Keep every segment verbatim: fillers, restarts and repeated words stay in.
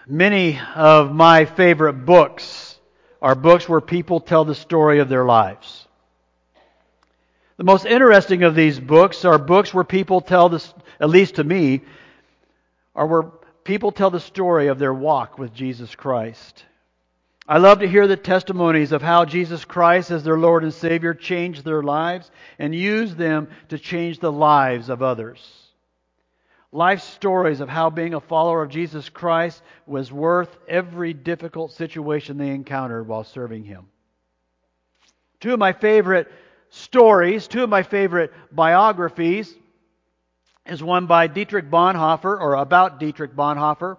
Many of my favorite books are books where people tell the story of their lives. The most interesting of these books are books where people tell this, at least to me, are where people tell the story of their walk with Jesus Christ. I love to hear the testimonies of how Jesus Christ as their Lord and Savior changed their lives and used them to change the lives of others. Life stories of how being a follower of Jesus Christ was worth every difficult situation they encountered while serving Him. Two of my favorite stories, two of my favorite biographies is one by Dietrich Bonhoeffer, or about Dietrich Bonhoeffer.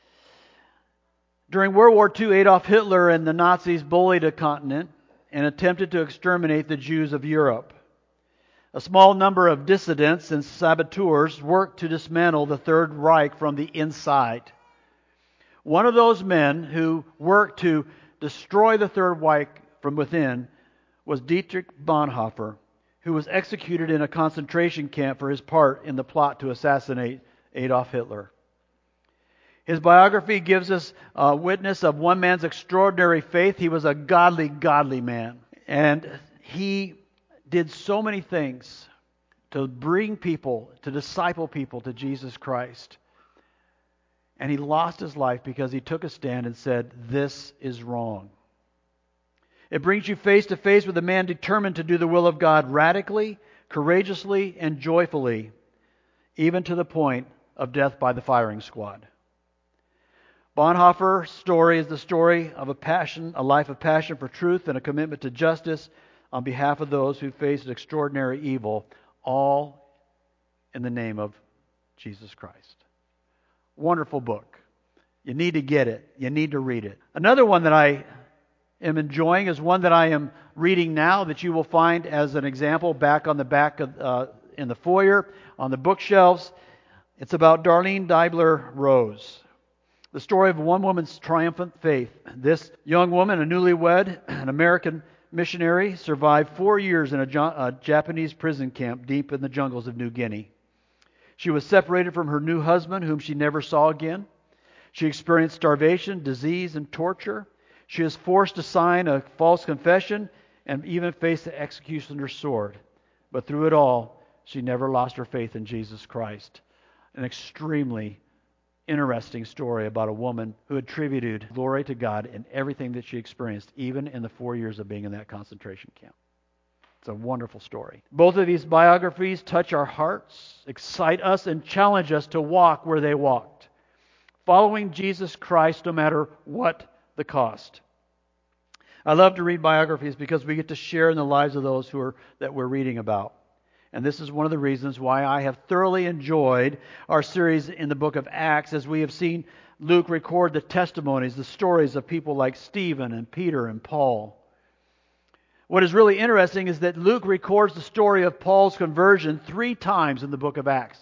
During World War Two, Adolf Hitler and the Nazis bullied a continent and attempted to exterminate the Jews of Europe. A small number of dissidents and saboteurs worked to dismantle the Third Reich from the inside. One of those men who worked to destroy the Third Reich from within was Dietrich Bonhoeffer, who was executed in a concentration camp for his part in the plot to assassinate Adolf Hitler. His biography gives us a witness of one man's extraordinary faith. He was a godly, godly man. And he did so many things to bring people, to disciple people to Jesus Christ. And he lost his life because he took a stand and said, "This is wrong." It brings you face to face with a man determined to do the will of God radically, courageously, and joyfully, even to the point of death by the firing squad. Bonhoeffer's story is the story of a passion, a life of passion for truth and a commitment to justice on behalf of those who face extraordinary evil, all in the name of Jesus Christ. Wonderful book. You need to get it. You need to read it. Another one that I am enjoying is one that I am reading now that you will find as an example back on the back of, uh, in the foyer, on the bookshelves. It's about Darlene Deibler Rose. The story of one woman's triumphant faith. This young woman, a newlywed, an American missionary, survived four years in a, jo- a Japanese prison camp deep in the jungles of New Guinea. She was separated from her new husband, whom she never saw again. She experienced starvation, disease, and torture. She was forced to sign a false confession and even faced the executioner's sword. But through it all, she never lost her faith in Jesus Christ. An extremely interesting story about a woman who attributed glory to God in everything that she experienced, even in the four years of being in that concentration camp. It's a wonderful story. Both of these biographies touch our hearts, excite us, and challenge us to walk where they walked, following Jesus Christ no matter what the cost. I love to read biographies because we get to share in the lives of those who are that we're reading about. And this is one of the reasons why I have thoroughly enjoyed our series in the book of Acts, as we have seen Luke record the testimonies, the stories of people like Stephen and Peter and Paul. What is really interesting is that Luke records the story of Paul's conversion three times in the book of Acts.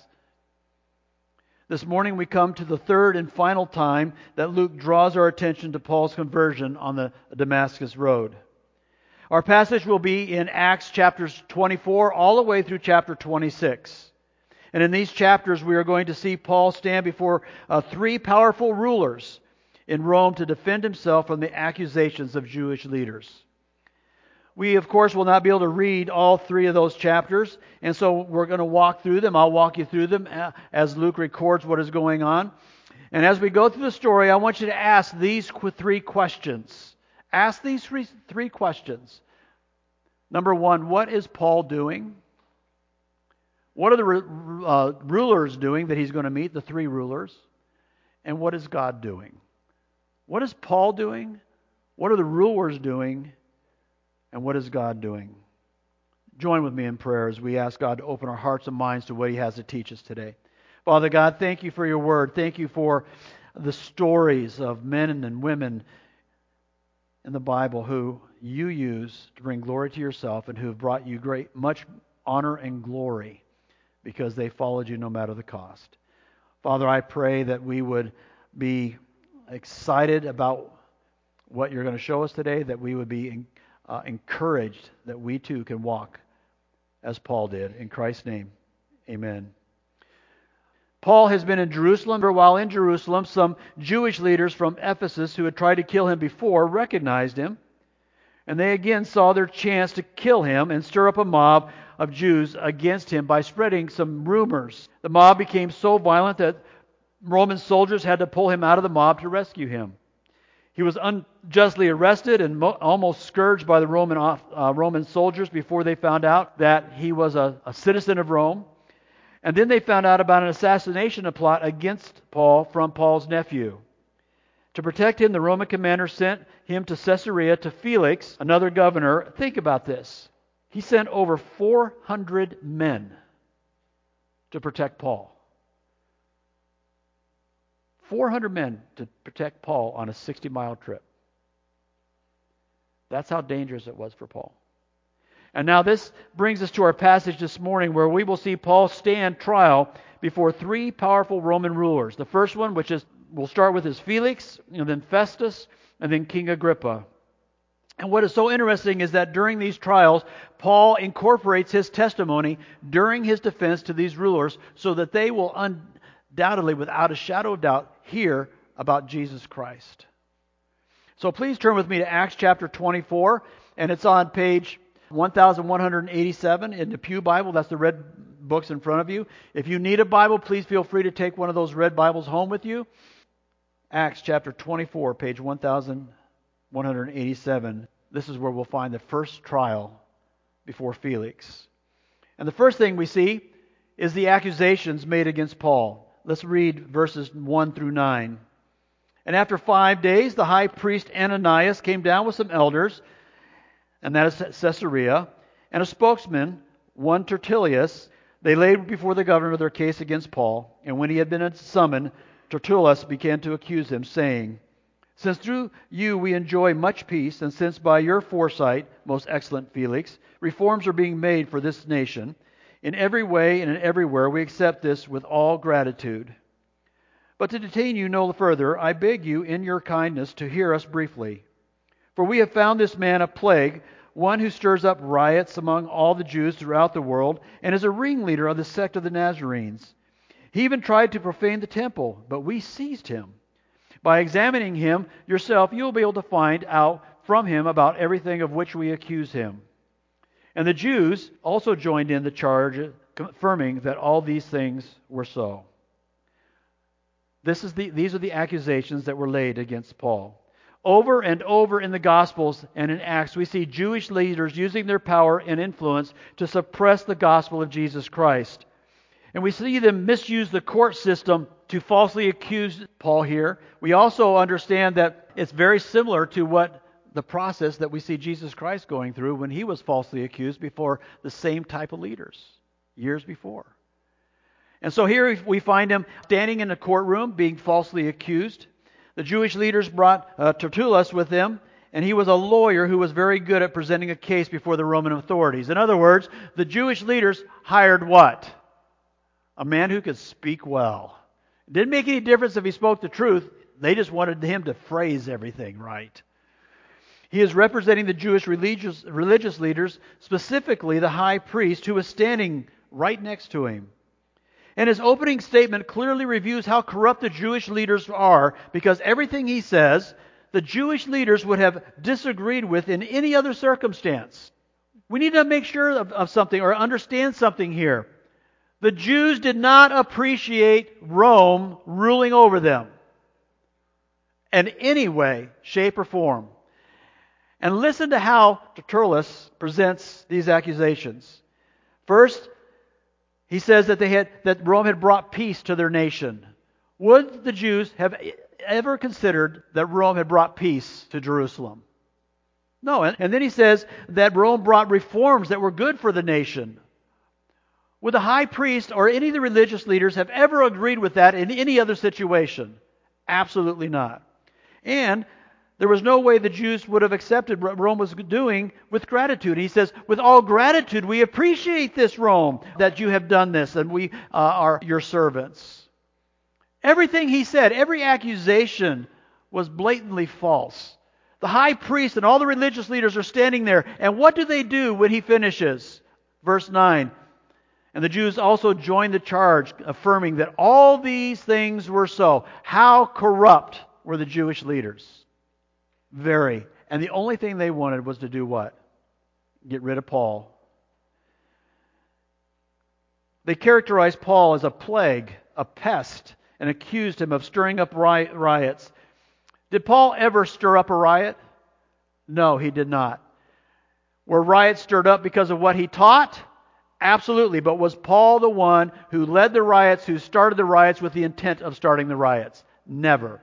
This morning we come to the third and final time that Luke draws our attention to Paul's conversion on the Damascus road. Our passage will be in Acts chapters twenty-four all the way through chapter twenty-six. And in these chapters we are going to see Paul stand before uh, three powerful rulers in Rome to defend himself from the accusations of Jewish leaders. We, of course, will not be able to read all three of those chapters, and so we're going to walk through them. I'll walk you through them as Luke records what is going on. And as we go through the story, I want you to ask these three questions. Ask these three, three questions. Number one, what is Paul doing? What are the uh, rulers doing that he's going to meet, the three rulers? And what is God doing? What is Paul doing? What are the rulers doing? And what is God doing? Join with me in prayer as we ask God to open our hearts and minds to what He has to teach us today. Father God, thank you for your word. Thank you for the stories of men and women in the Bible who you use to bring glory to yourself and who have brought you great, much honor and glory because they followed you no matter the cost. Father, I pray that we would be excited about what you're going to show us today, that we would be uh, encouraged that we too can walk as Paul did. In Christ's name, amen. Paul has been in Jerusalem. While in Jerusalem, some Jewish leaders from Ephesus who had tried to kill him before recognized him. And they again saw their chance to kill him and stir up a mob of Jews against him by spreading some rumors. The mob became so violent that Roman soldiers had to pull him out of the mob to rescue him. He was unjustly arrested and mo- almost scourged by the Roman uh, Roman soldiers before they found out that he was a, a citizen of Rome. And then they found out about an assassination plot against Paul from Paul's nephew. To protect him, the Roman commander sent him to Caesarea to Felix, another governor. Think about this. He sent over four hundred men to protect Paul. four hundred men to protect Paul on a sixty-mile trip. That's how dangerous it was for Paul. And now this brings us to our passage this morning where we will see Paul stand trial before three powerful Roman rulers. The first one, which is, we'll start with, is Felix, and then Festus, and then King Agrippa. And what is so interesting is that during these trials, Paul incorporates his testimony during his defense to these rulers so that they will undoubtedly, without a shadow of doubt, hear about Jesus Christ. So please turn with me to Acts chapter twenty-four, and it's on page one thousand one hundred eighty-seven in the Pew Bible. That's the red books in front of you. If you need a Bible, please feel free to take one of those red Bibles home with you. Acts chapter twenty-four, page one thousand one hundred eighty-seven. This is where we'll find the first trial before Felix. And the first thing we see is the accusations made against Paul. Let's read verses one through nine. And after five days, the high priest Ananias came down with some elders, and that is Caesarea, and a spokesman, one Tertullus. They laid before the governor their case against Paul. And when he had been summoned, Tertullus began to accuse him, saying, "Since through you we enjoy much peace, and since by your foresight, most excellent Felix, reforms are being made for this nation, in every way and in everywhere we accept this with all gratitude. But to detain you no further, I beg you in your kindness to hear us briefly. For we have found this man a plague, one who stirs up riots among all the Jews throughout the world, and is a ringleader of the sect of the Nazarenes. He even tried to profane the temple, but we seized him. By examining him yourself, you will be able to find out from him about everything of which we accuse him." And the Jews also joined in the charge, confirming that all these things were so. This is the, these are the accusations that were laid against Paul. Over and over in the Gospels and in Acts, we see Jewish leaders using their power and influence to suppress the gospel of Jesus Christ. And we see them misuse the court system to falsely accuse Paul here. We also understand that it's very similar to what the process that we see Jesus Christ going through when he was falsely accused before the same type of leaders years before. And so here we find him standing in a courtroom being falsely accused. The Jewish leaders brought uh, Tertullus with them, and he was a lawyer who was very good at presenting a case before the Roman authorities. In other words, the Jewish leaders hired what? A man who could speak well. It didn't make any difference if he spoke the truth. They just wanted him to phrase everything right. He is representing the Jewish religious, religious leaders, specifically the high priest who was standing right next to him. And his opening statement clearly reviews how corrupt the Jewish leaders are, because everything he says, the Jewish leaders would have disagreed with in any other circumstance. We need to make sure of, of something or understand something here. The Jews did not appreciate Rome ruling over them in any way, shape, or form. And listen to how Tertullus presents these accusations. First, he says that they had that Rome had brought peace to their nation. Would the Jews have ever considered that Rome had brought peace to Jerusalem? No. And then he says that Rome brought reforms that were good for the nation. Would the high priest or any of the religious leaders have ever agreed with that in any other situation? Absolutely not. And there was no way the Jews would have accepted what Rome was doing with gratitude. He says, with all gratitude, we appreciate this, Rome, that you have done this, and we uh, are your servants. Everything he said, every accusation was blatantly false. The high priest and all the religious leaders are standing there, and what do they do when he finishes? Verse nine, And the Jews also joined the charge, affirming that all these things were so. How corrupt were the Jewish leaders? Very. And the only thing they wanted was to do what? Get rid of Paul. They characterized Paul as a plague, a pest, and accused him of stirring up riots. Did Paul ever stir up a riot? No, he did not. Were riots stirred up because of what he taught? Absolutely. But was Paul the one who led the riots, who started the riots with the intent of starting the riots? Never.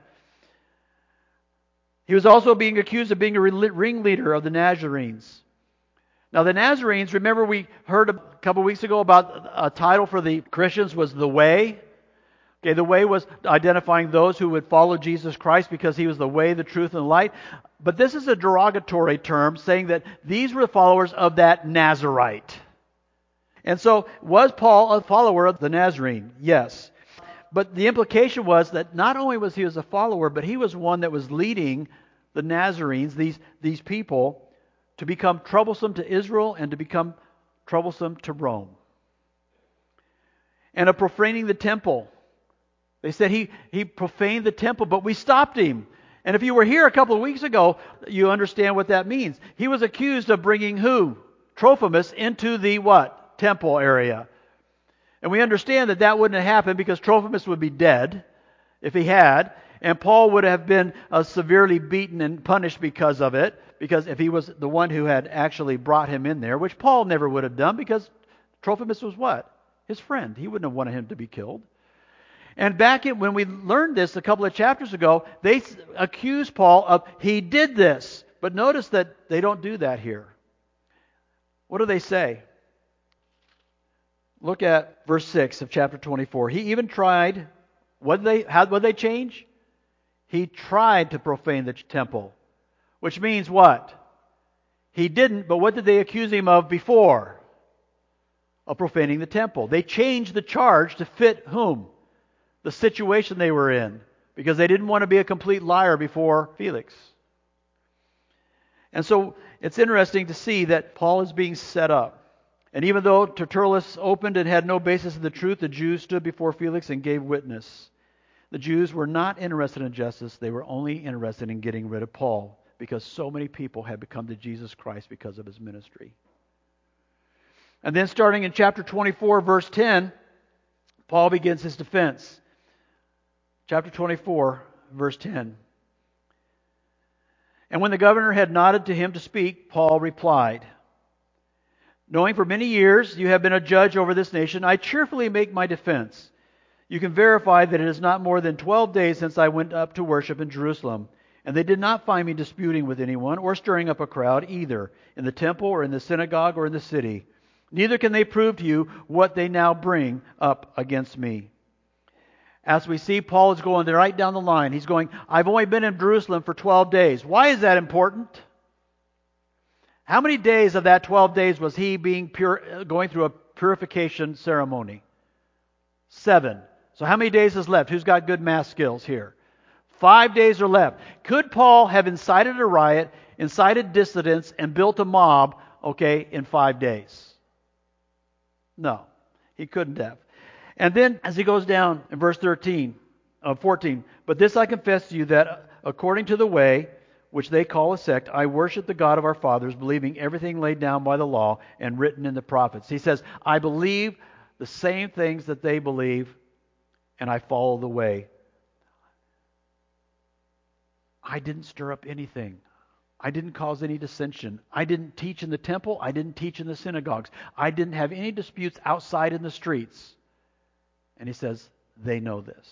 He was also being accused of being a ringleader of the Nazarenes. Now the Nazarenes, remember we heard a couple weeks ago about a title for the Christians was the Way. Okay, the Way was identifying those who would follow Jesus Christ because He was the way, the truth, and the light. But this is a derogatory term saying that these were the followers of that Nazarite. And so, was Paul a follower of the Nazarene? Yes. But the implication was that not only was he as a follower, but he was one that was leading the Nazarenes, these, these people, to become troublesome to Israel and to become troublesome to Rome. And of profaning the temple. They said he, he profaned the temple, but we stopped him. And if you were here a couple of weeks ago, you understand what that means. He was accused of bringing who? Trophimus into the what? Temple area. And we understand that that wouldn't have happened because Trophimus would be dead if he had. And Paul would have been uh, severely beaten and punished because of it. Because if he was the one who had actually brought him in there, which Paul never would have done because Trophimus was what? His friend. He wouldn't have wanted him to be killed. And back in, when we learned this a couple of chapters ago, they accused Paul of, he did this. But notice that they don't do that here. What do they say? Look at verse six of chapter twenty-four. He even tried, what did they, how would they change? He tried to profane the temple. Which means what? He didn't, but what did they accuse him of before? Of profaning the temple. They changed the charge to fit whom? The situation they were in. Because they didn't want to be a complete liar before Felix. And so it's interesting to see that Paul is being set up. And even though Tertullus opened and had no basis in the truth, the Jews stood before Felix and gave witness. The Jews were not interested in justice. They were only interested in getting rid of Paul. Because so many people had become to Jesus Christ because of his ministry. And then starting in chapter twenty-four, verse ten, Paul begins his defense. Chapter twenty-four, verse ten. And when the governor had nodded to him to speak, Paul replied, knowing for many years you have been a judge over this nation, I cheerfully make my defense. You can verify that it is not more than twelve days since I went up to worship in Jerusalem. And they did not find me disputing with anyone or stirring up a crowd either in the temple or in the synagogue or in the city. Neither can they prove to you what they now bring up against me. As we see, Paul is going right down the line. He's going, I've only been in Jerusalem for twelve days. Why is that important? How many days of that twelve days was he being pure, going through a purification ceremony? Seven. So how many days is left? Who's got good math skills here? Five days are left. Could Paul have incited a riot, incited dissidents, and built a mob, okay, in five days? No, he couldn't have. And then, as he goes down in verse thirteen, uh, fourteen, but this I confess to you that according to the way, which they call a sect, I worship the God of our fathers, believing everything laid down by the law and written in the prophets. He says, I believe the same things that they believe, and I follow the way. I didn't stir up anything. I didn't cause any dissension. I didn't teach in the temple. I didn't teach in the synagogues. I didn't have any disputes outside in the streets. And he says, they know this.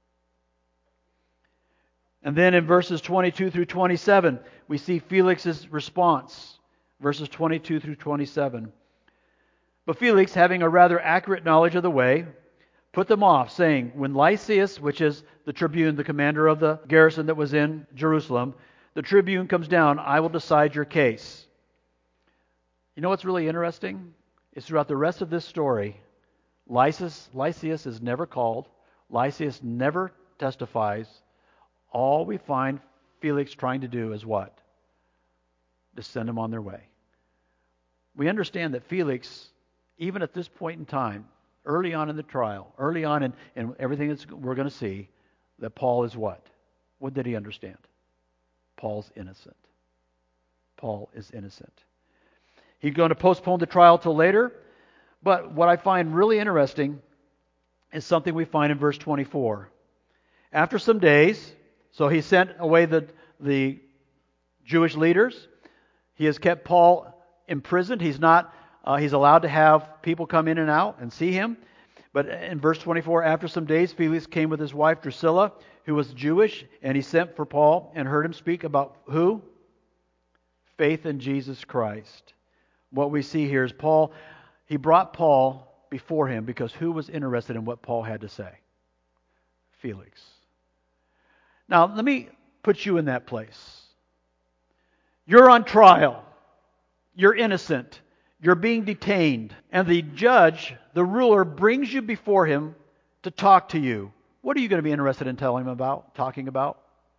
And then in verses twenty-two through twenty-seven, we see Felix's response. Verses twenty-two through twenty-seven. But Felix, having a rather accurate knowledge of the way, put them off, saying, when Lysias, which is the tribune, the commander of the garrison that was in Jerusalem, the tribune comes down, I will decide your case. You know what's really interesting? Is throughout the rest of this story, Lysias, Lysias is never called. Lysias never testifies. All we find Felix trying to do is what? To send them on their way. We understand that Felix, even at this point in time, early on in the trial, early on in, in everything that we're going to see, that Paul is what? What did he understand? Paul's innocent. Paul is innocent. He's going to postpone the trial till later, but what I find really interesting is something we find in verse twenty-four. After some days, so he sent away the, the Jewish leaders. He has kept Paul imprisoned. He's not, uh, he's allowed to have people come in and out and see him. But in verse twenty-four, after some days, Felix came with his wife Drusilla, who was Jewish, and he sent for Paul and heard him speak about who? Faith in Jesus Christ. What we see here is Paul, he brought Paul before him because who was interested in what Paul had to say? Felix. Now, let me put you in that place. You're on trial. You're innocent. You're being detained. And the judge, the ruler, brings you before him to talk to you. What are you going to be interested in telling him about, talking about?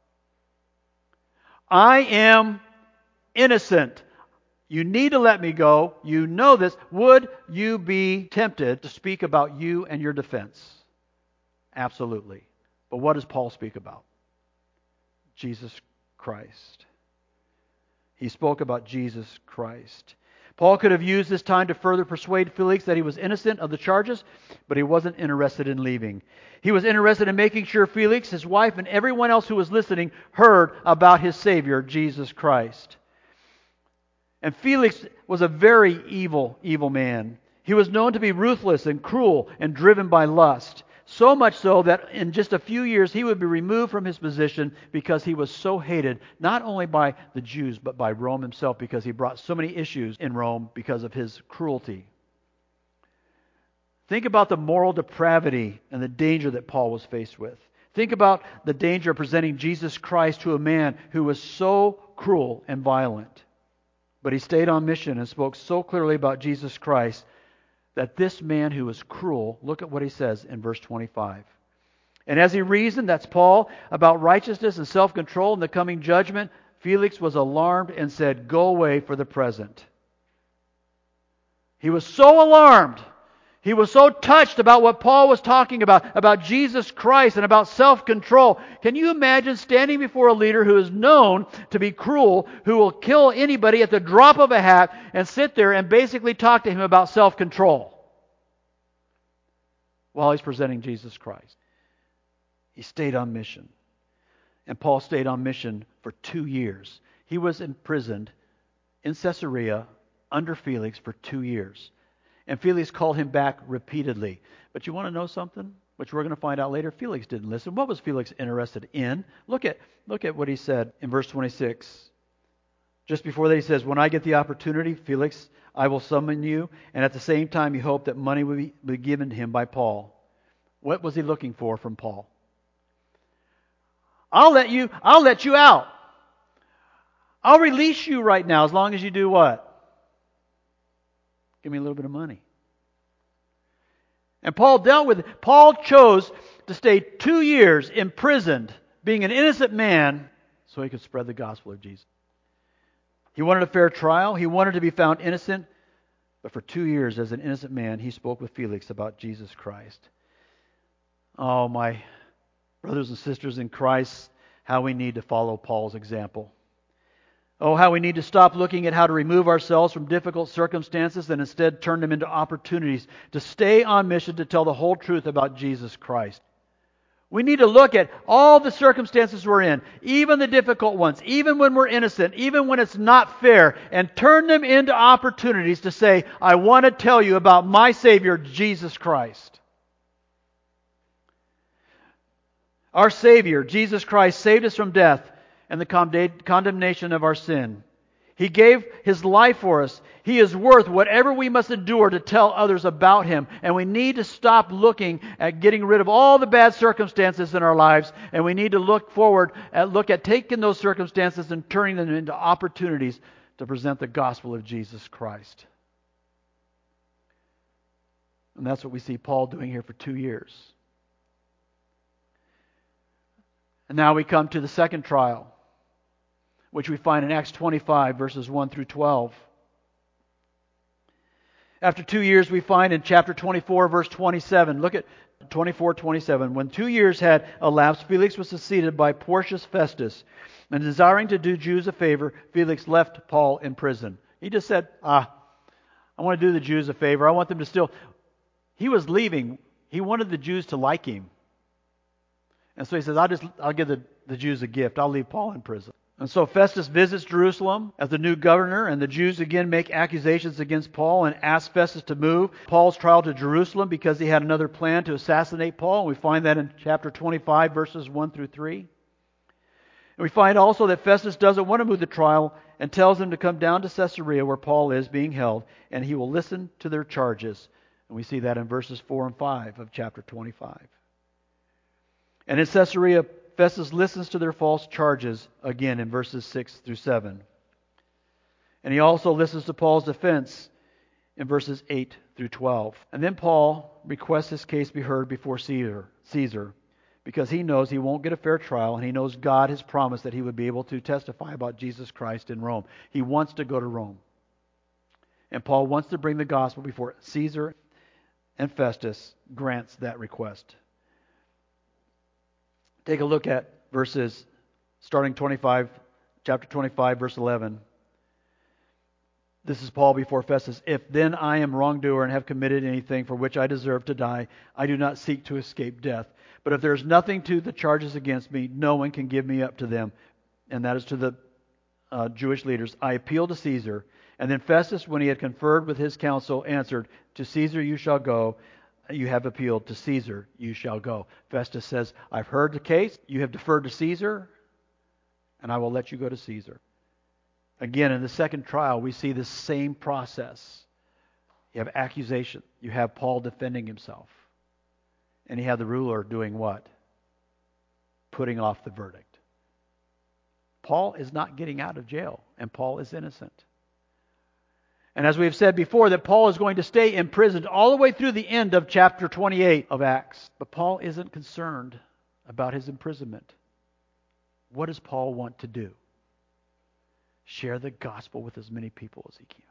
I am innocent. You need to let me go. You know this. Would you be tempted to speak about you and your defense? Absolutely. But what does Paul speak about? Jesus Christ. He spoke about Jesus Christ. Paul could have used this time to further persuade Felix that he was innocent of the charges, but he wasn't interested in leaving. He was interested in making sure Felix, his wife, and everyone else who was listening heard about his Savior, Jesus Christ. And Felix was a very evil, evil man. He was known to be ruthless and cruel and driven by lust. So much so that in just a few years he would be removed from his position because he was so hated, not only by the Jews, but by Rome himself, because he brought so many issues in Rome because of his cruelty. Think about the moral depravity and the danger that Paul was faced with. Think about the danger of presenting Jesus Christ to a man who was so cruel and violent. But he stayed on mission and spoke so clearly about Jesus Christ that this man who was cruel, look at what he says in verse twenty-five. And as he reasoned, that's Paul, about righteousness and self-control and the coming judgment, Felix was alarmed and said, "Go away for the present." He was so alarmed. He was so touched about what Paul was talking about, about Jesus Christ and about self-control. Can you imagine standing before a leader who is known to be cruel, who will kill anybody at the drop of a hat, and sit there and basically talk to him about self-control while he's presenting Jesus Christ? He stayed on mission. And Paul stayed on mission for two years. He was imprisoned in Caesarea under Felix for two years. And Felix called him back repeatedly. But you want to know something? Which we're going to find out later. Felix didn't listen. What was Felix interested in? Look at, look at what he said in verse twenty-six. Just before that he says, "When I get the opportunity, Felix, I will summon you." And at the same time he hoped that money would be, be given to him by Paul. What was he looking for from Paul? I'll let you, I'll let you out. I'll release you right now as long as you do what? Give me a little bit of money. And Paul dealt with it. Paul chose to stay two years imprisoned, being an innocent man, so he could spread the gospel of Jesus. He wanted a fair trial. He wanted to be found innocent. But for two years, as an innocent man, he spoke with Felix about Jesus Christ. Oh, my brothers and sisters in Christ, how we need to follow Paul's example. Oh, how we need to stop looking at how to remove ourselves from difficult circumstances and instead turn them into opportunities to stay on mission to tell the whole truth about Jesus Christ. We need to look at all the circumstances we're in, even the difficult ones, even when we're innocent, even when it's not fair, and turn them into opportunities to say, "I want to tell you about my Savior, Jesus Christ." Our Savior, Jesus Christ, saved us from death and the condemnation of our sin. He gave His life for us. He is worth whatever we must endure to tell others about Him. And we need to stop looking at getting rid of all the bad circumstances in our lives. And we need to look forward and look at taking those circumstances and turning them into opportunities to present the gospel of Jesus Christ. And that's what we see Paul doing here for two years. And now we come to the second trial, which we find in Acts twenty-five, verses one through twelve. After two years, we find in chapter twenty-four, verse twenty-seven. Look at twenty-four twenty-seven. When two years had elapsed, Felix was succeeded by Porcius Festus. And desiring to do Jews a favor, Felix left Paul in prison. He just said, ah, I want to do the Jews a favor. I want them to still... He was leaving. He wanted the Jews to like him. And so he says, I'll just I'll give the, the Jews a gift. I'll leave Paul in prison. And so Festus visits Jerusalem as the new governor, and the Jews again make accusations against Paul and ask Festus to move Paul's trial to Jerusalem because he had another plan to assassinate Paul. And we find that in chapter twenty-five, verses one through three. And we find also that Festus doesn't want to move the trial and tells them to come down to Caesarea where Paul is being held, and he will listen to their charges. And we see that in verses four and five of chapter twenty-five. And in Caesarea, Festus listens to their false charges again in verses six through seven. And he also listens to Paul's defense in verses eight through twelve. And then Paul requests his case be heard before Caesar, Caesar because he knows he won't get a fair trial, and he knows God has promised that he would be able to testify about Jesus Christ in Rome. He wants to go to Rome. And Paul wants to bring the gospel before Caesar, and Festus grants that request. Take a look at verses starting twenty-five, chapter twenty-five, verse eleven. This is Paul before Festus. If then I am wrongdoer and have committed anything for which I deserve to die, I do not seek to escape death. But if there is nothing to the charges against me, no one can give me up to them. And that is to the uh, Jewish leaders. I appeal to Caesar. And then Festus, when he had conferred with his council, answered, to Caesar you shall go. You have appealed. To Caesar you shall go. Festus says, I've heard the case. You have deferred to Caesar, and I will let you go to Caesar. Again, in the second trial, we see the same process. You have accusation. You have Paul defending himself. And you have the ruler doing what? Putting off the verdict. Paul is not getting out of jail, and Paul is innocent. And as we have said before, that Paul is going to stay imprisoned all the way through the end of chapter twenty-eight of Acts. But Paul isn't concerned about his imprisonment. What does Paul want to do? Share the gospel with as many people as he can.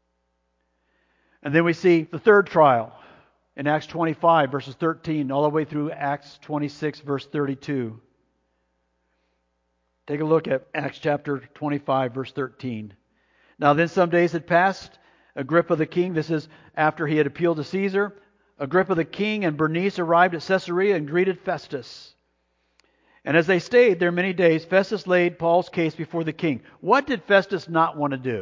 And then we see the third trial in Acts twenty-five, verses thirteen, all the way through Acts twenty-six, verse thirty-two. Take a look at Acts chapter twenty-five, verse thirteen. Now then some days had passed. Agrippa the king, this is after he had appealed to Caesar, Agrippa the king and Bernice arrived at Caesarea and greeted Festus. And as they stayed there many days, Festus laid Paul's case before the king. What did Festus not want to do?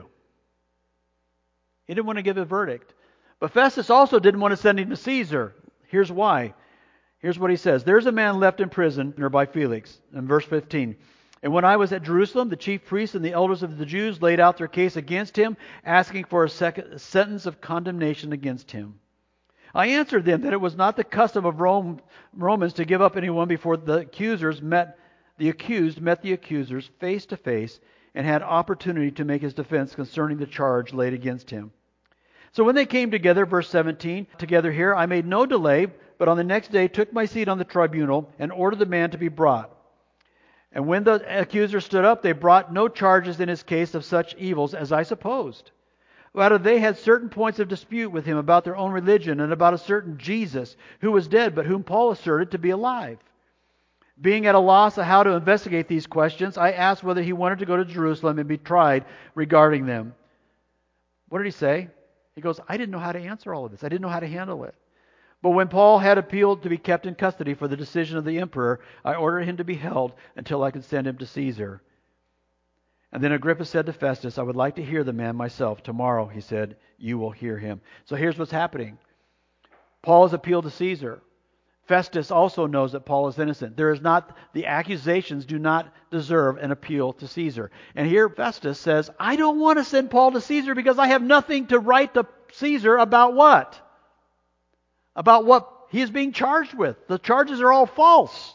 He didn't want to give a verdict. But Festus also didn't want to send him to Caesar. Here's why. Here's what he says. There's a man left in prison by Felix. In verse fifteen. And when I was at Jerusalem, the chief priests and the elders of the Jews laid out their case against him, asking for a, second, a sentence of condemnation against him. I answered them that it was not the custom of Rome, Romans to give up anyone before the accusers met the accused met the accusers face to face and had opportunity to make his defense concerning the charge laid against him. So when they came together, verse seventeen, together here, I made no delay, but on the next day took my seat on the tribunal and ordered the man to be brought. And when the accusers stood up, they brought no charges in his case of such evils as I supposed. Rather, they had certain points of dispute with him about their own religion and about a certain Jesus who was dead, but whom Paul asserted to be alive. Being at a loss of how to investigate these questions, I asked whether he wanted to go to Jerusalem and be tried regarding them. What did he say? He goes, I didn't know how to answer all of this. I didn't know how to handle it. But when Paul had appealed to be kept in custody for the decision of the emperor, I ordered him to be held until I could send him to Caesar. And then Agrippa said to Festus, I would like to hear the man myself. Tomorrow, he said, you will hear him. So here's what's happening. Paul has appealed to Caesar. Festus also knows that Paul is innocent. There is not, the accusations do not deserve an appeal to Caesar. And here Festus says, I don't want to send Paul to Caesar because I have nothing to write to Caesar about what? About what he is being charged with. The charges are all false.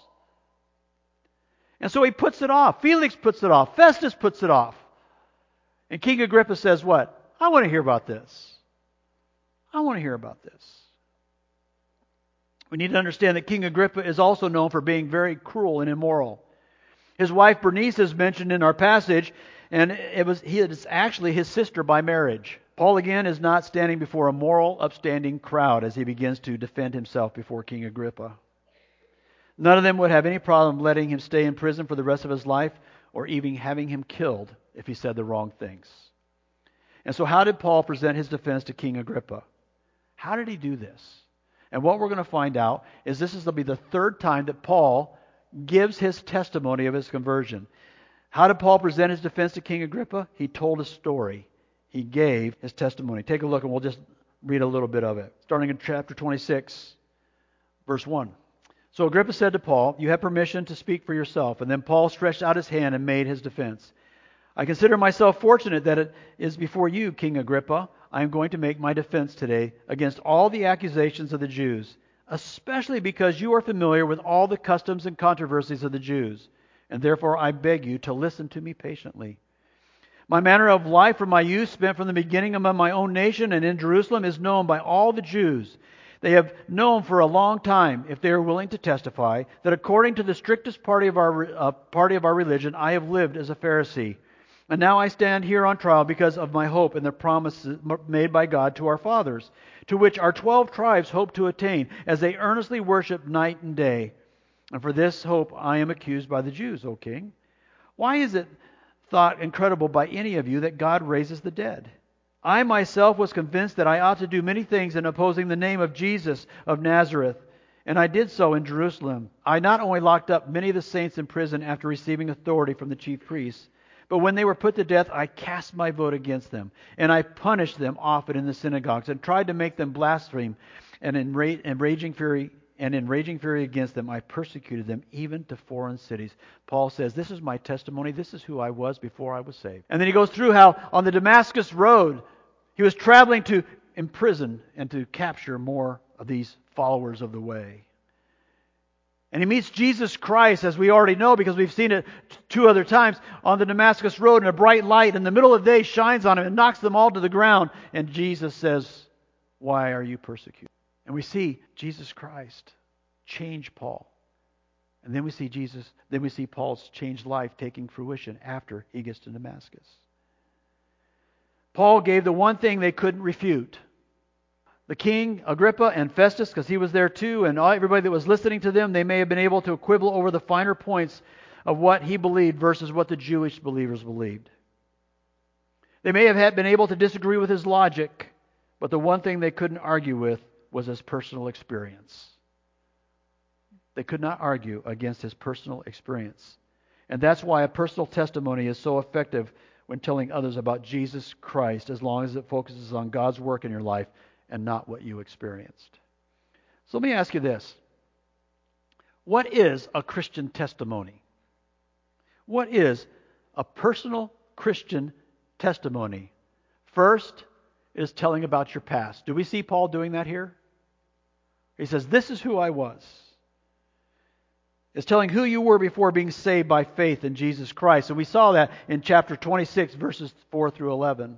And so he puts it off. Felix puts it off. Festus puts it off. And King Agrippa says what? I want to hear about this. I want to hear about this. We need to understand that King Agrippa is also known for being very cruel and immoral. His wife Bernice is mentioned in our passage, and it was he is actually his sister by marriage. Paul again is not standing before a moral, upstanding crowd as he begins to defend himself before King Agrippa. None of them would have any problem letting him stay in prison for the rest of his life or even having him killed if he said the wrong things. And so how did Paul present his defense to King Agrippa? How did he do this? And what we're going to find out is this is going to be the third time that Paul gives his testimony of his conversion. How did Paul present his defense to King Agrippa? He told a story. He gave his testimony. Take a look and we'll just read a little bit of it. Starting in chapter twenty-six, verse one. So Agrippa said to Paul, "You have permission to speak for yourself." And then Paul stretched out his hand and made his defense. "I consider myself fortunate that it is before you, King Agrippa. I am going to make my defense today against all the accusations of the Jews, especially because you are familiar with all the customs and controversies of the Jews. And therefore I beg you to listen to me patiently. My manner of life from my youth, spent from the beginning among my own nation and in Jerusalem, is known by all the Jews. They have known for a long time, if they are willing to testify, that according to the strictest party of our uh, party of our religion, I have lived as a Pharisee. And now I stand here on trial because of my hope in the promises made by God to our fathers, to which our twelve tribes hope to attain, as they earnestly worship night and day. And for this hope I am accused by the Jews, O king. Why is it thought incredible by any of you that God raises the dead? I myself was convinced that I ought to do many things in opposing the name of Jesus of Nazareth, and I did so in Jerusalem. I not only locked up many of the saints in prison after receiving authority from the chief priests, but when they were put to death, I cast my vote against them, and I punished them often in the synagogues, and tried to make them blaspheme, and in ra- and raging fury and in raging fury against them, I persecuted them even to foreign cities. Paul says, this is my testimony. This is who I was before I was saved. And then he goes through how on the Damascus road, he was traveling to imprison and to capture more of these followers of the way. And he meets Jesus Christ, as we already know, because we've seen it two other times, on the Damascus road, and a bright light in the middle of the day shines on him and knocks them all to the ground. And Jesus says, "Why are you persecuted?" And we see Jesus Christ change Paul. And then we see Jesus, then we see Paul's changed life taking fruition after he gets to Damascus. Paul gave the one thing they couldn't refute. The king, Agrippa, and Festus, because he was there too, and all, everybody that was listening to them, they may have been able to quibble over the finer points of what he believed versus what the Jewish believers believed. They may have had been able to disagree with his logic, but the one thing they couldn't argue with was his personal experience. They could not argue against his personal experience. And that's why a personal testimony is so effective when telling others about Jesus Christ, as long as it focuses on God's work in your life and not what you experienced. So let me ask you this. What is a Christian testimony? What is a personal Christian testimony? First is telling about your past. Do we see Paul doing that here? He says, this is who I was. It's telling who you were before being saved by faith in Jesus Christ. And we saw that in chapter twenty-six, verses four through eleven.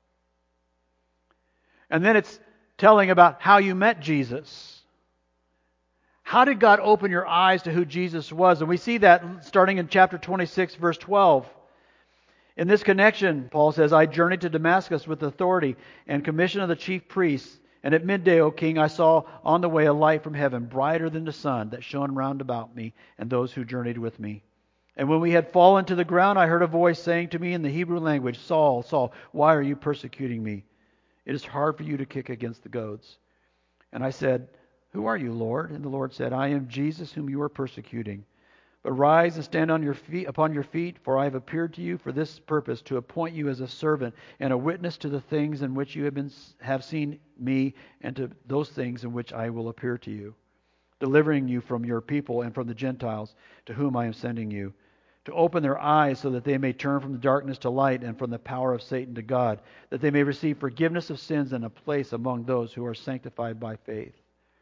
And then it's telling about how you met Jesus. How did God open your eyes to who Jesus was? And we see that starting in chapter twenty-six, verse twelve. In this connection, Paul says, I journeyed to Damascus with authority and commission of the chief priests. And at midday, O king, I saw on the way a light from heaven, brighter than the sun, that shone round about me and those who journeyed with me. And when we had fallen to the ground, I heard a voice saying to me in the Hebrew language, Saul, Saul, why are you persecuting me? It is hard for you to kick against the goads. And I said, who are you, Lord? And the Lord said, I am Jesus whom you are persecuting. But rise and stand on your feet, upon your feet, for I have appeared to you for this purpose, to appoint you as a servant and a witness to the things in which you have been have seen me, and to those things in which I will appear to you, delivering you from your people and from the Gentiles to whom I am sending you, to open their eyes so that they may turn from the darkness to light and from the power of Satan to God, that they may receive forgiveness of sins and a place among those who are sanctified by faith.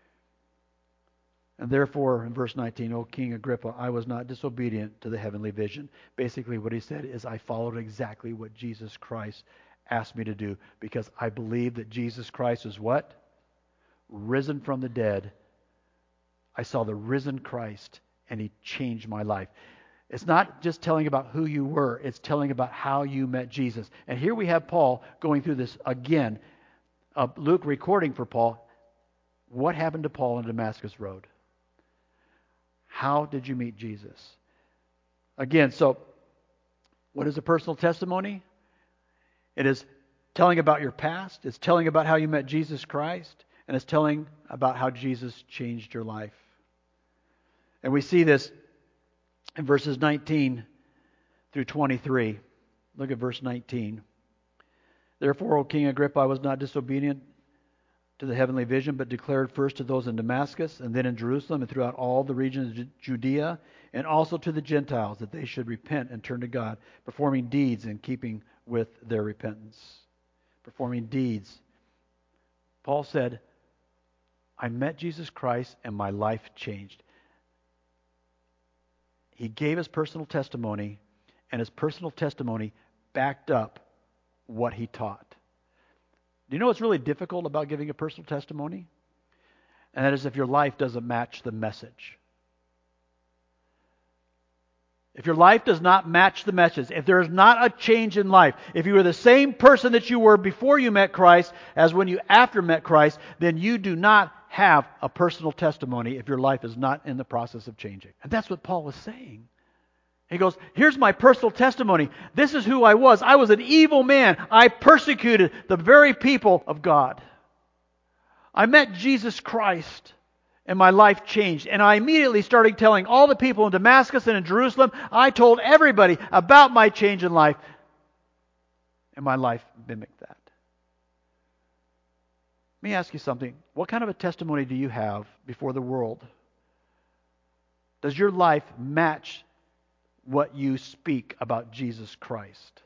And therefore, in verse nineteen, O King Agrippa, I was not disobedient to the heavenly vision. Basically what he said is, I followed exactly what Jesus Christ asked me to do, because I believe that Jesus Christ is what? Risen from the dead. I saw the risen Christ, and he changed my life. It's not just telling about who you were. It's telling about how you met Jesus. And here we have Paul going through this again. Uh, Luke recording for Paul. What happened to Paul on Damascus Road? How did you meet Jesus? Again, so what is a personal testimony? It is telling about your past. It's telling about how you met Jesus Christ. And it's telling about how Jesus changed your life. And we see this in verses nineteen through twenty-three. Look at verse nineteen. Therefore, O King Agrippa, I was not disobedient to the heavenly vision, but declared first to those in Damascus, and then in Jerusalem, and throughout all the regions of Judea, and also to the Gentiles, that they should repent and turn to God, performing deeds in keeping with their repentance. Performing deeds. Paul said, I met Jesus Christ and my life changed. He gave his personal testimony, and his personal testimony backed up what he taught. Do you know what's really difficult about giving a personal testimony? And that is if your life doesn't match the message. If your life does not match the message, if there is not a change in life, if you were the same person that you were before you met Christ as when you after met Christ, then you do not have a personal testimony if your life is not in the process of changing. And that's what Paul was saying. He goes, here's my personal testimony. This is who I was. I was an evil man. I persecuted the very people of God. I met Jesus Christ and my life changed. And I immediately started telling all the people in Damascus and in Jerusalem. I told everybody about my change in life. And my life mimicked that. Let me ask you something. What kind of a testimony do you have before the world? Does your life match what you speak about Jesus Christ?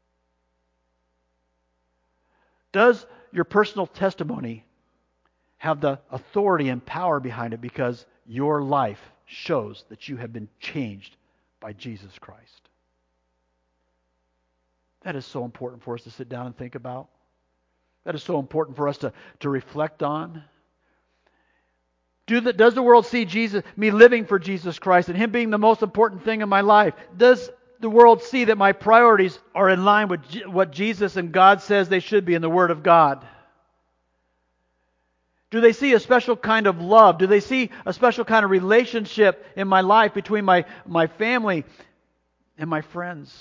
Does your personal testimony have the authority and power behind it because your life shows that you have been changed by Jesus Christ? That is so important for us to sit down and think about. That is so important for us to, to reflect on. Do the, does the world see Jesus, me living for Jesus Christ and Him being the most important thing in my life? Does the world see that my priorities are in line with G- what Jesus and God says they should be in the Word of God? Do they see a special kind of love? Do they see a special kind of relationship in my life between my, my family and my friends?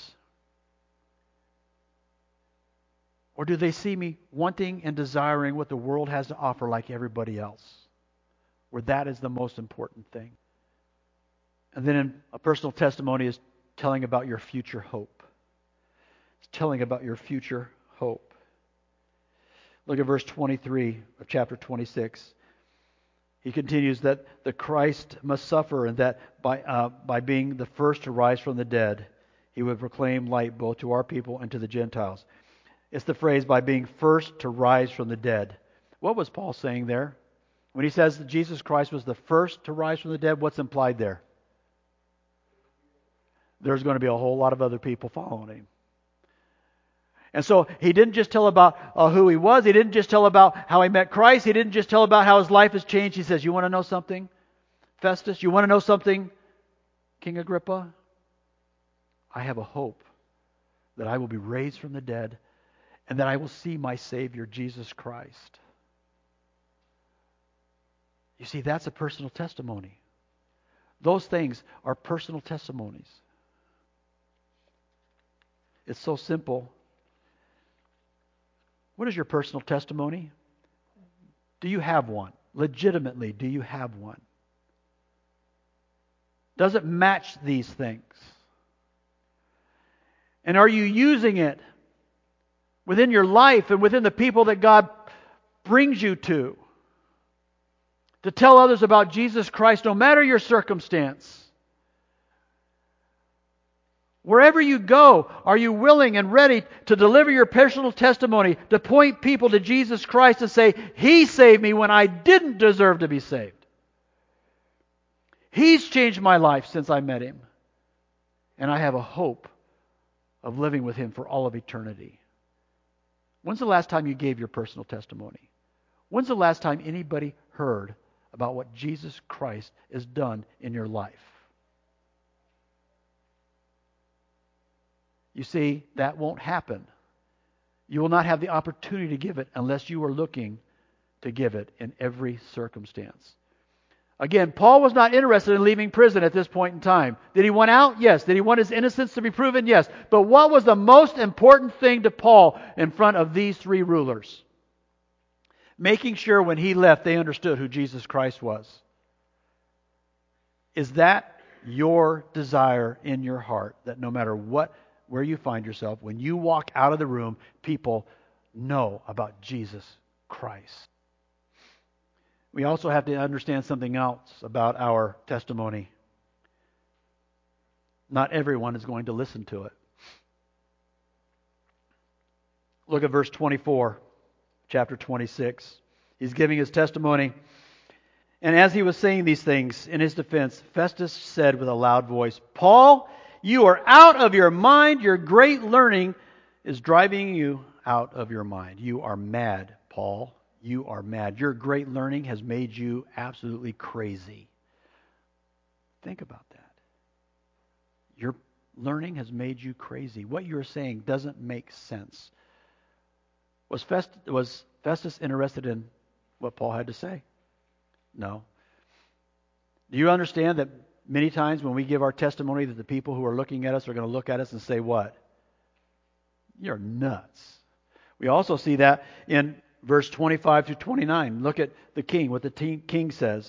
Or do they see me wanting and desiring what the world has to offer like everybody else? Where that is the most important thing. And then in a personal testimony is telling about your future hope. It's telling about your future hope. Look at verse twenty-three of chapter twenty-six. He continues that the Christ must suffer, and that by uh, by being the first to rise from the dead, He would proclaim light both to our people and to the Gentiles. It's the phrase, by being first to rise from the dead. What was Paul saying there? When he says that Jesus Christ was the first to rise from the dead, what's implied there? There's going to be a whole lot of other people following Him. And so He didn't just tell about uh, who He was. He didn't just tell about how He met Christ. He didn't just tell about how His life has changed. He says, you want to know something, Festus? You want to know something, King Agrippa? I have a hope that I will be raised from the dead and that I will see my Savior, Jesus Christ. You see, that's a personal testimony. Those things are personal testimonies. It's so simple. What is your personal testimony? Do you have one? Legitimately, do you have one? Does it match these things? And are you using it within your life and within the people that God brings you to? To tell others about Jesus Christ, no matter your circumstance. Wherever you go, are you willing and ready to deliver your personal testimony, to point people to Jesus Christ and say, He saved me when I didn't deserve to be saved. He's changed my life since I met Him. And I have a hope of living with Him for all of eternity. When's the last time you gave your personal testimony? When's the last time anybody heard about what Jesus Christ has done in your life? You see, that won't happen. You will not have the opportunity to give it unless you are looking to give it in every circumstance. Again, Paul was not interested in leaving prison at this point in time. Did he want out? Yes. Did he want his innocence to be proven? Yes. But what was the most important thing to Paul in front of these three rulers? Making sure when he left they understood who Jesus Christ was. Is that your desire in your heart, that no matter what, where you find yourself, when you walk out of the room, people know about Jesus Christ? We also have to understand something else about our testimony. Not everyone is going to listen to it. Look at verse twenty-four, chapter twenty-six. He's giving his testimony. And as he was saying these things in his defense, Festus said with a loud voice, "Paul, you are out of your mind. Your great learning is driving you out of your mind. You are mad, Paul. You are mad. Your great learning has made you absolutely crazy." Think about that. Your learning has made you crazy. What you're saying doesn't make sense. Was Festus, was Festus interested in what Paul had to say? No. Do you understand that many times when we give our testimony that the people who are looking at us are going to look at us and say what? You're nuts. We also see that in verse twenty-five through twenty-nine. Look at the king, what the king says.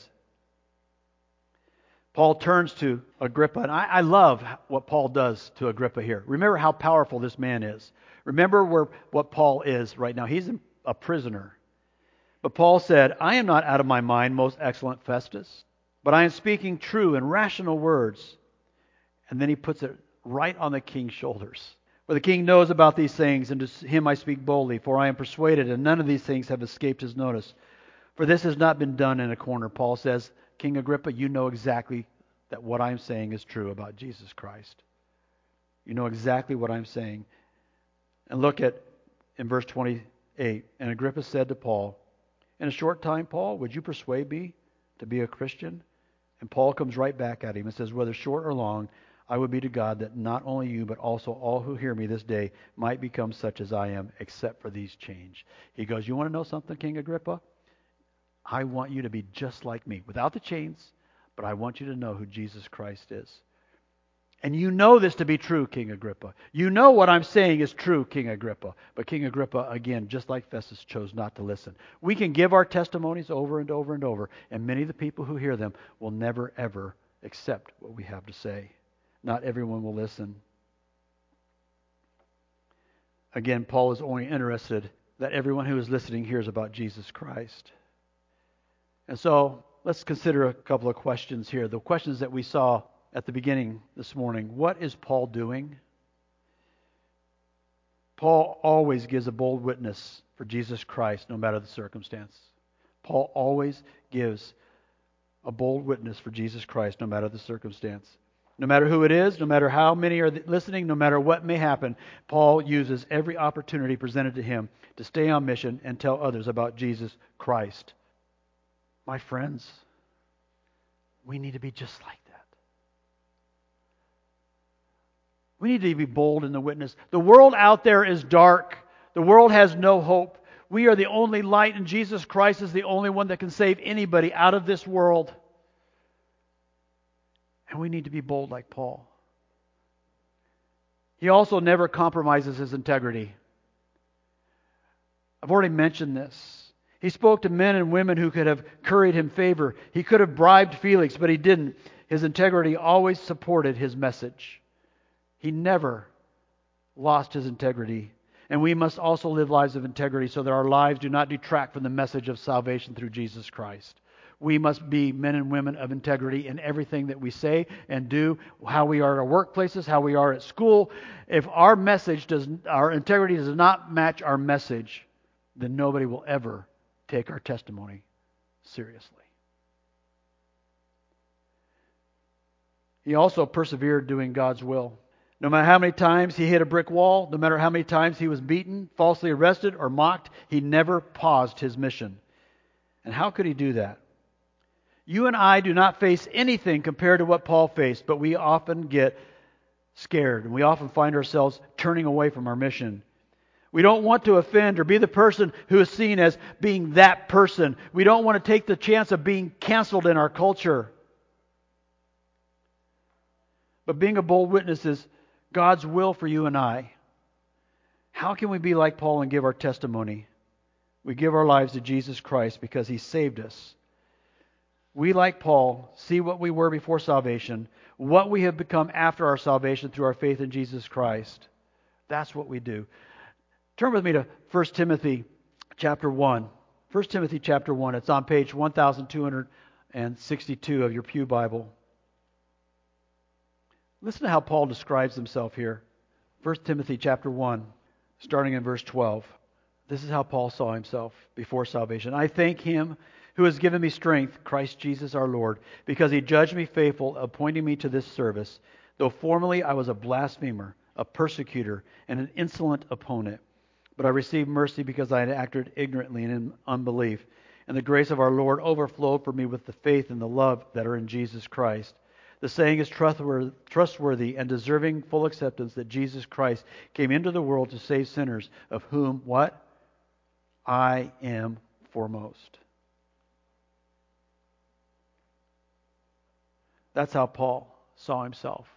Paul turns to Agrippa, and I, I love what Paul does to Agrippa here. Remember how powerful this man is. Remember where what Paul is right now. He's a prisoner. But Paul said, "I am not out of my mind, most excellent Festus, but I am speaking true and rational words." And then he puts it right on the king's shoulders. For the king knows about these things, and to him I speak boldly, for I am persuaded, and none of these things have escaped his notice. For this has not been done in a corner. Paul says, "King Agrippa, you know exactly that what I'm saying is true about Jesus Christ. You know exactly what I'm saying." And look at in verse twenty-eight. And Agrippa said to Paul, "In a short time, Paul, would you persuade me to be a Christian?" And Paul comes right back at him and says, "Whether short or long, I would be to God that not only you, but also all who hear me this day might become such as I am, except for these chains." He goes, "You want to know something, King Agrippa? I want you to be just like me, without the chains, but I want you to know who Jesus Christ is. And you know this to be true, King Agrippa. You know what I'm saying is true, King Agrippa." But King Agrippa, again, just like Festus, chose not to listen. We can give our testimonies over and over and over, and many of the people who hear them will never, ever accept what we have to say. Not everyone will listen. Again, Paul is only interested that everyone who is listening hears about Jesus Christ. And so, let's consider a couple of questions here. The questions that we saw at the beginning this morning. What is Paul doing? Paul always gives a bold witness for Jesus Christ, no matter the circumstance. Paul always gives a bold witness for Jesus Christ, no matter the circumstance. No matter who it is, no matter how many are listening, no matter what may happen, Paul uses every opportunity presented to him to stay on mission and tell others about Jesus Christ. My friends, we need to be just like that. We need to be bold in the witness. The world out there is dark. The world has no hope. We are the only light, and Jesus Christ is the only one that can save anybody out of this world. And we need to be bold like Paul. He also never compromises his integrity. I've already mentioned this. He spoke to men and women who could have curried him favor. He could have bribed Felix, but he didn't. His integrity always supported his message. He never lost his integrity. And we must also live lives of integrity so that our lives do not detract from the message of salvation through Jesus Christ. We must be men and women of integrity in everything that we say and do, how we are at our workplaces, how we are at school. If our message does, our integrity does not match our message, then nobody will ever take our testimony seriously. He also persevered doing God's will. No matter how many times he hit a brick wall, no matter how many times he was beaten, falsely arrested, or mocked, he never paused his mission. And how could he do that? You and I do not face anything compared to what Paul faced, but we often get scared, and we often find ourselves turning away from our mission. We don't want to offend or be the person who is seen as being that person. We don't want to take the chance of being canceled in our culture. But being a bold witness is God's will for you and I. How can we be like Paul and give our testimony? We give our lives to Jesus Christ because He saved us. We, like Paul, see what we were before salvation, what we have become after our salvation through our faith in Jesus Christ. That's what we do. Turn with me to First Timothy chapter one. First Timothy chapter one. It's on page one thousand two hundred sixty-two of your Pew Bible. Listen to how Paul describes himself here. First Timothy chapter one, starting in verse twelve. This is how Paul saw himself before salvation. I thank Him who has given me strength, Christ Jesus our Lord, because He judged me faithful, appointing me to this service, though formerly I was a blasphemer, a persecutor, and an insolent opponent. But I received mercy because I had acted ignorantly and in unbelief. And the grace of our Lord overflowed for me with the faith and the love that are in Jesus Christ. The saying is trustworthy and deserving full acceptance that Jesus Christ came into the world to save sinners, of whom, what? I am foremost. That's how Paul saw himself.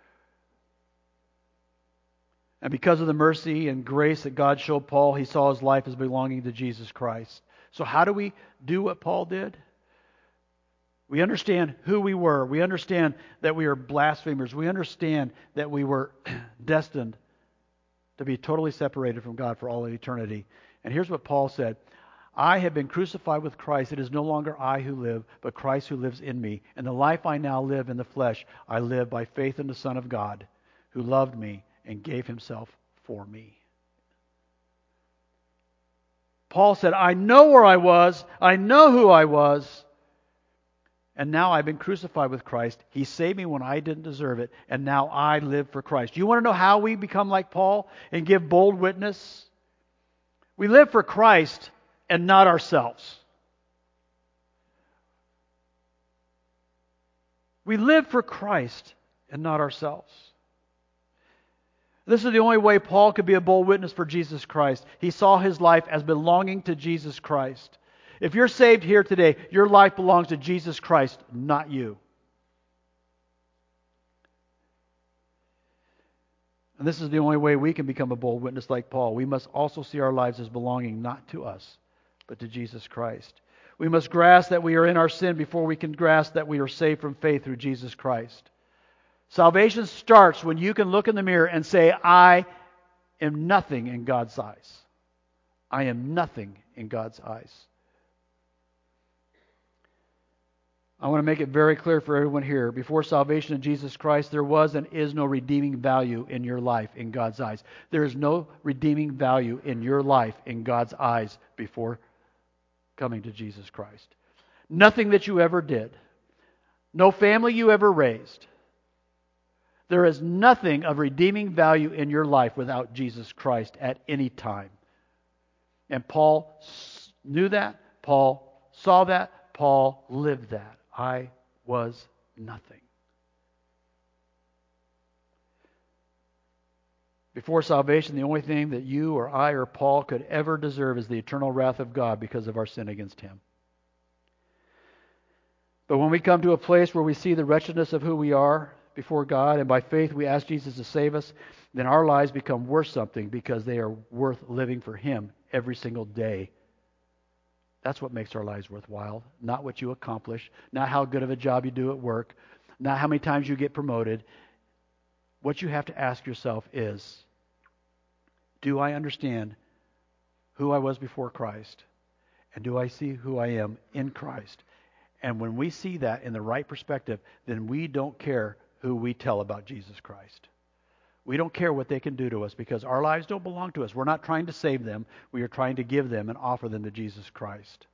And because of the mercy and grace that God showed Paul, he saw his life as belonging to Jesus Christ. So how do we do what Paul did? We understand who we were. We understand that we are blasphemers. We understand that we were destined to be totally separated from God for all of eternity. And here's what Paul said. I have been crucified with Christ. It is no longer I who live, but Christ who lives in me. And the life I now live in the flesh, I live by faith in the Son of God, who loved me and gave Himself for me. Paul said, I know where I was. I know who I was. And now I've been crucified with Christ. He saved me when I didn't deserve it. And now I live for Christ. You want to know how we become like Paul and give bold witness? We live for Christ and not ourselves. We live for Christ and not ourselves. This is the only way Paul could be a bold witness for Jesus Christ. He saw his life as belonging to Jesus Christ. If you're saved here today, your life belongs to Jesus Christ, not you. And this is the only way we can become a bold witness like Paul. We must also see our lives as belonging not to us, but to Jesus Christ. We must grasp that we are in our sin before we can grasp that we are saved from faith through Jesus Christ. Salvation starts when you can look in the mirror and say, I am nothing in God's eyes. I am nothing in God's eyes. I want to make it very clear for everyone here. Before salvation in Jesus Christ, there was and is no redeeming value in your life in God's eyes. There is no redeeming value in your life in God's eyes before coming to Jesus Christ. Nothing that you ever did. No family you ever raised. There is nothing of redeeming value in your life without Jesus Christ at any time. And Paul knew that. Paul saw that. Paul lived that. I was nothing. Before salvation, the only thing that you or I or Paul could ever deserve is the eternal wrath of God because of our sin against Him. But when we come to a place where we see the wretchedness of who we are before God, and by faith we ask Jesus to save us, then our lives become worth something because they are worth living for Him every single day. That's what makes our lives worthwhile. Not what you accomplish, not how good of a job you do at work, not how many times you get promoted. What you have to ask yourself is, do I understand who I was before Christ? And do I see who I am in Christ? And when we see that in the right perspective, then we don't care who we tell about Jesus Christ. We don't care what they can do to us because our lives don't belong to us. We're not trying to save them. We are trying to give them and offer them to Jesus Christ.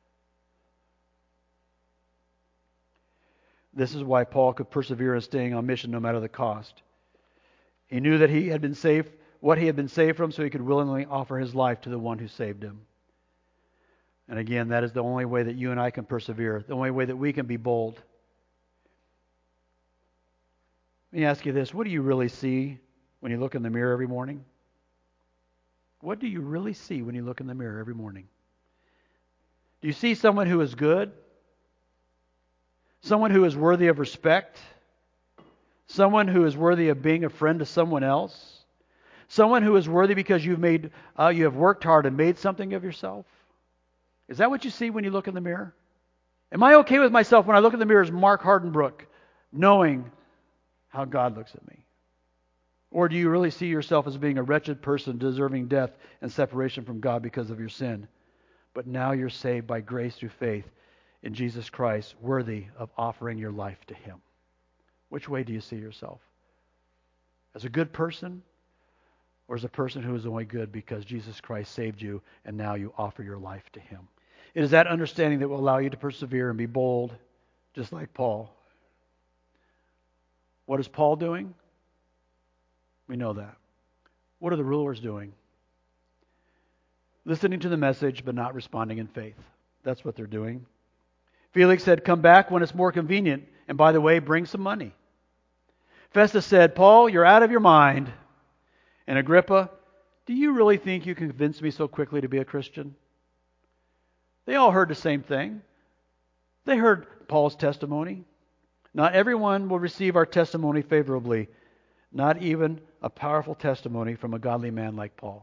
This is why Paul could persevere in staying on mission no matter the cost. He knew that he had been saved, what he had been saved from, so he could willingly offer his life to the one who saved him. And again, that is the only way that you and I can persevere, the only way that we can be bold. Let me ask you this. What do you really see when you look in the mirror every morning? What do you really see when you look in the mirror every morning? Do you see someone who is good? Someone who is worthy of respect? Someone who is worthy of being a friend to someone else? Someone who is worthy because you've made, uh, you have worked hard and made something of yourself? Is that what you see when you look in the mirror? Am I okay with myself when I look in the mirror as Mark Hardenbrook, knowing how God looks at me? Or do you really see yourself as being a wretched person deserving death and separation from God because of your sin? But now you're saved by grace through faith in Jesus Christ, worthy of offering your life to Him. Which way do you see yourself? As a good person, or as a person who is only good because Jesus Christ saved you and now you offer your life to Him? It is that understanding that will allow you to persevere and be bold, just like Paul. What is Paul doing? We know that. What are the rulers doing? Listening to the message but not responding in faith. That's what they're doing. Felix said, come back when it's more convenient. And by the way, bring some money. Festus said, Paul, you're out of your mind. And Agrippa, do you really think you can convince me so quickly to be a Christian? They all heard the same thing. They heard Paul's testimony. Not everyone will receive our testimony favorably. Not even a powerful testimony from a godly man like Paul.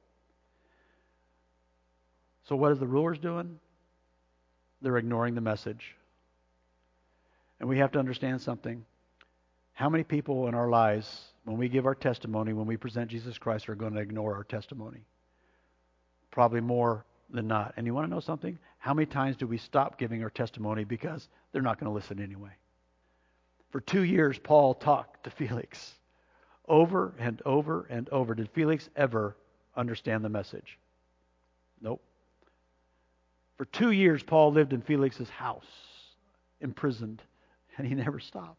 So what are the rulers doing? They're ignoring the message. And we have to understand something. How many people in our lives, when we give our testimony, when we present Jesus Christ, are going to ignore our testimony? Probably more than not. And you want to know something? How many times do we stop giving our testimony because they're not going to listen anyway? For two years, Paul talked to Felix. Over and over and over. Did Felix ever understand the message? Nope. For two years, Paul lived in Felix's house, imprisoned, and he never stopped.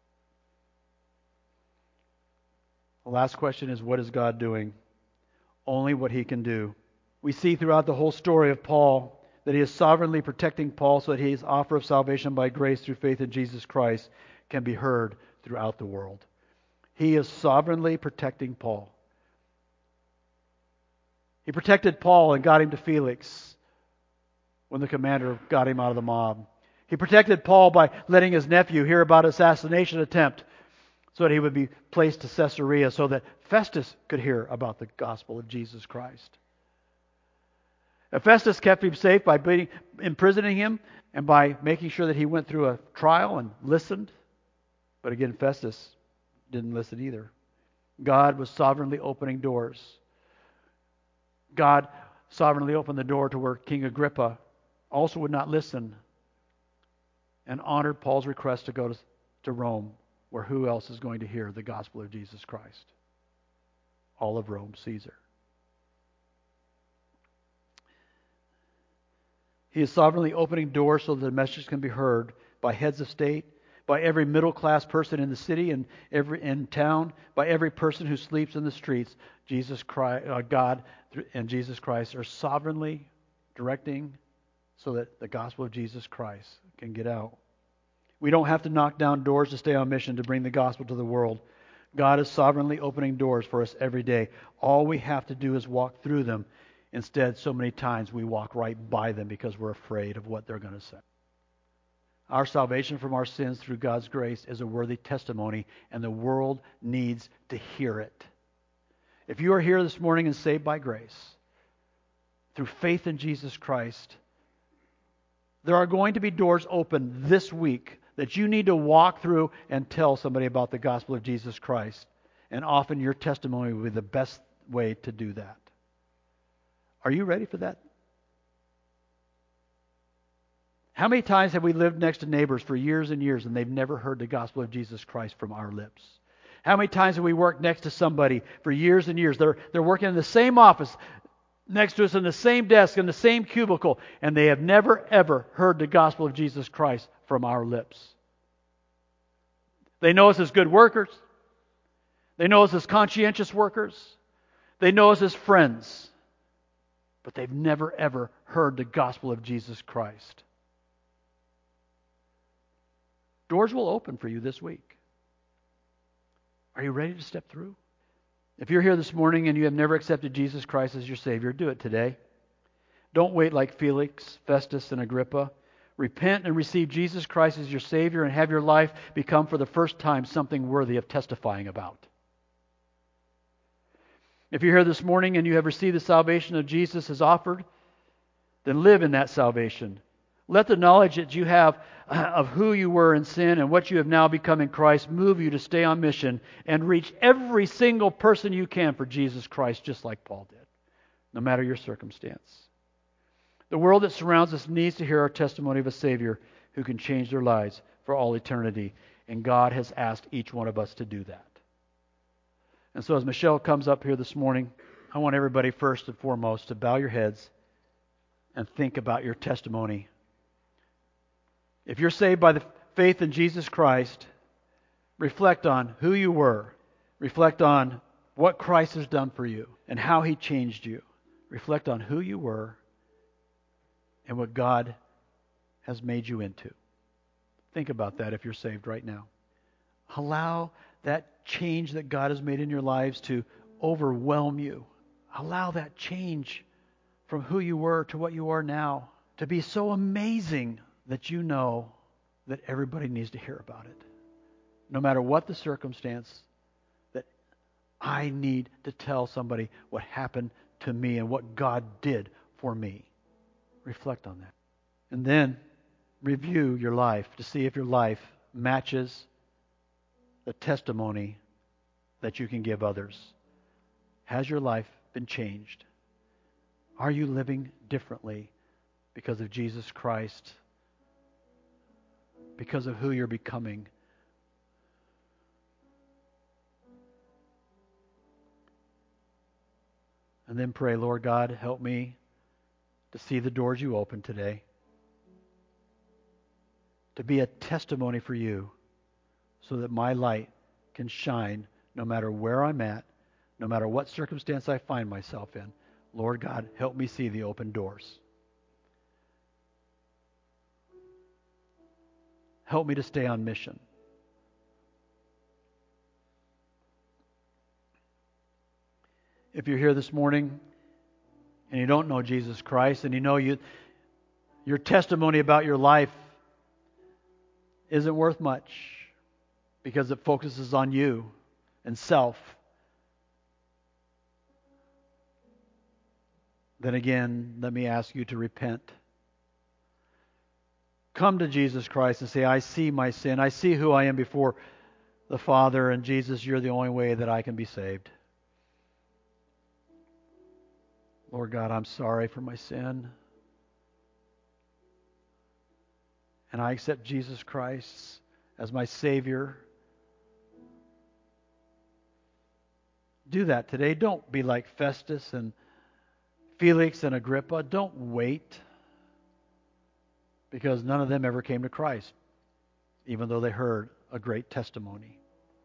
The last question is, what is God doing? Only what He can do. We see throughout the whole story of Paul that He is sovereignly protecting Paul so that His offer of salvation by grace through faith in Jesus Christ can be heard throughout the world. He is sovereignly protecting Paul. He protected Paul and got him to Felix when the commander got him out of the mob. He protected Paul by letting his nephew hear about an assassination attempt so that he would be placed to Caesarea so that Festus could hear about the gospel of Jesus Christ. And Festus kept him safe by being, imprisoning him and by making sure that he went through a trial and listened. But again, Festus didn't listen either. God was sovereignly opening doors. God sovereignly opened the door to where King Agrippa also would not listen and honored Paul's request to go to, to Rome, where who else is going to hear the gospel of Jesus Christ? All of Rome, Caesar. He is sovereignly opening doors so that the message can be heard by heads of state, by every middle-class person in the city and every in town, by every person who sleeps in the streets. Jesus Christ, uh, God and Jesus Christ are sovereignly directing so that the gospel of Jesus Christ can get out. We don't have to knock down doors to stay on mission to bring the gospel to the world. God is sovereignly opening doors for us every day. All we have to do is walk through them. Instead, so many times we walk right by them because we're afraid of what they're going to say. Our salvation from our sins through God's grace is a worthy testimony, and the world needs to hear it. If you are here this morning and saved by grace, through faith in Jesus Christ, there are going to be doors open this week that you need to walk through and tell somebody about the gospel of Jesus Christ. And often your testimony will be the best way to do that. Are you ready for that? How many times have we lived next to neighbors for years and years and they've never heard the gospel of Jesus Christ from our lips? How many times have we worked next to somebody for years and years? They're, they're working in the same office, next to us in the same desk, in the same cubicle, and they have never, ever heard the gospel of Jesus Christ from our lips. They know us as good workers. They know us as conscientious workers. They know us as friends. But they've never, ever heard the gospel of Jesus Christ. Doors will open for you this week. Are you ready to step through? If you're here this morning and you have never accepted Jesus Christ as your Savior, do it today. Don't wait like Felix, Festus, and Agrippa. Repent and receive Jesus Christ as your Savior and have your life become for the first time something worthy of testifying about. If you're here this morning and you have received the salvation of Jesus as offered, then live in that salvation. Let the knowledge that you have of who you were in sin and what you have now become in Christ move you to stay on mission and reach every single person you can for Jesus Christ, just like Paul did, no matter your circumstance. The world that surrounds us needs to hear our testimony of a Savior who can change their lives for all eternity, and God has asked each one of us to do that. And so as Michelle comes up here this morning, I want everybody first and foremost to bow your heads and think about your testimony. If you're saved by the faith in Jesus Christ, reflect on who you were. Reflect on what Christ has done for you and how He changed you. Reflect on who you were and what God has made you into. Think about that if you're saved right now. Allow that change that God has made in your lives to overwhelm you. Allow that change from who you were to what you are now to be so amazing that you know that everybody needs to hear about it. No matter what the circumstance, that I need to tell somebody what happened to me and what God did for me. Reflect on that. And then review your life to see if your life matches the testimony that you can give others. Has your life been changed? Are you living differently because of Jesus Christ? Because of who you're becoming? And then pray, Lord God, help me to see the doors you open today. To be a testimony for you so that my light can shine no matter where I'm at, no matter what circumstance I find myself in. Lord God, help me see the open doors. Help me to stay on mission. If you're here this morning and you don't know Jesus Christ and you know you, your testimony about your life isn't worth much because it focuses on you and self, then again, let me ask you to repent. Come to Jesus Christ and say, I see my sin. I see who I am before the Father, and Jesus, you're the only way that I can be saved. Lord God, I'm sorry for my sin. And I accept Jesus Christ as my Savior. Do that today. Don't be like Festus and Felix and Agrippa. Don't wait. Because none of them ever came to Christ, even though they heard a great testimony.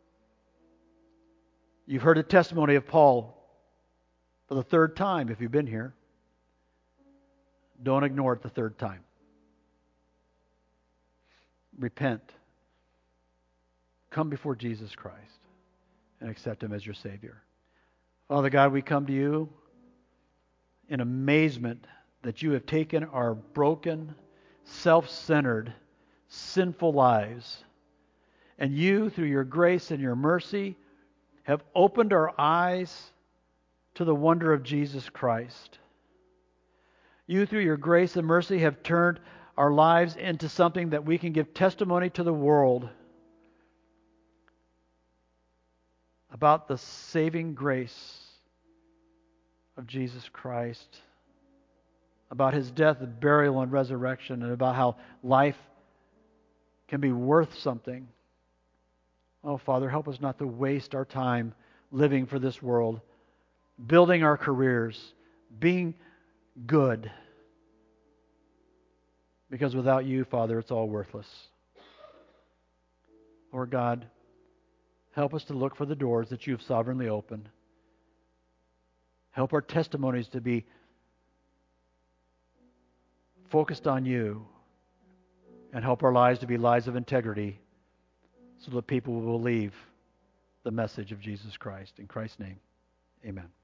You've heard the testimony of Paul for the third time if you've been here. Don't ignore it the third time. Repent. Come before Jesus Christ and accept Him as your Savior. Father God, we come to you in amazement that you have taken our broken, self-centered, sinful lives, and you, through your grace and your mercy, have opened our eyes to the wonder of Jesus Christ. You, through your grace and mercy, have turned our lives into something that we can give testimony to the world about the saving grace of Jesus Christ, about His death, burial, and resurrection, and about how life can be worth something. Oh, Father, help us not to waste our time living for this world, building our careers, being good. Because without you, Father, it's all worthless. Lord God, help us to look for the doors that you have sovereignly opened. Help our testimonies to be focused on you, and help our lives to be lives of integrity so that people will believe the message of Jesus Christ. In Christ's name, amen.